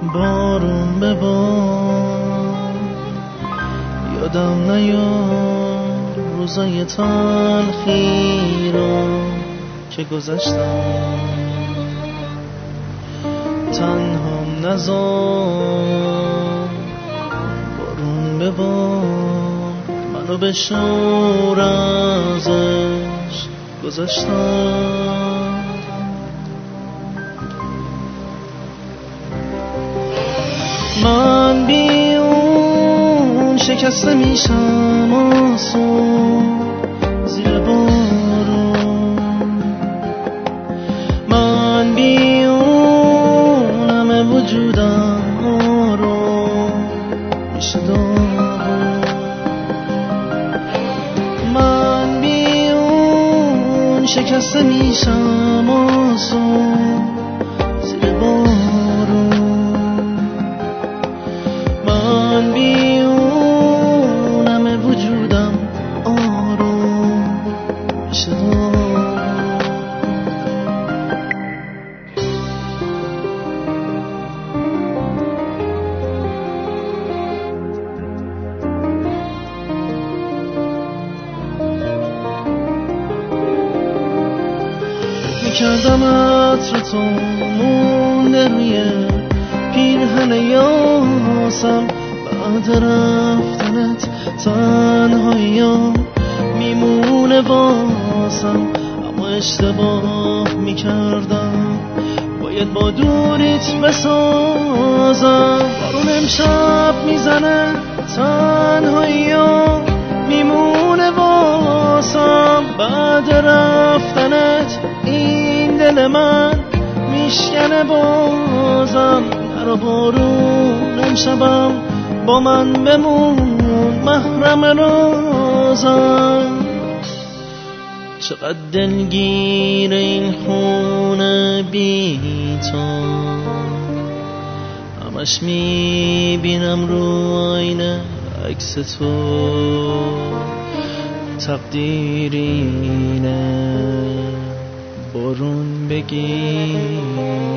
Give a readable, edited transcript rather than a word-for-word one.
بارون به بار، یادم نیاد روزای تلخی رو که گذشتم، تنهام نذار بارون به بار، منو به شور ازش گذاشتم. من بی اون شکسته میشم آسون زیر بارون، من بی اون همه وجودم آروم میشه داغون، من بی اون شکسته میشم آسون زیر بارون، من بی اون همه وجودم آروم میشه داغون. میکردم عطر تو مونده روی پیرهن یاسم، بعد رفتنت تنهایی‌ام میمونه واسم، اما اشتباه میکردم باید با دوریت بسازم. بارون امشب میزنه تنهایی‌ام میمونه واسم، بعد رفتنت این دل من میشکنه بازم. نرو بارون امشبم با من بمون محرم رازم، چقدر دلگیر این خونه بی تو، همش میبینم رو آینه عکس تو، تقدیرینه بارون بگیر